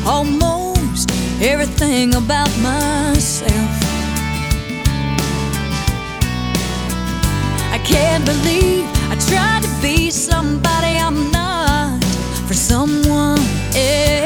almost everything about myself. I can't believe I tried to be somebody I'm not for someone else.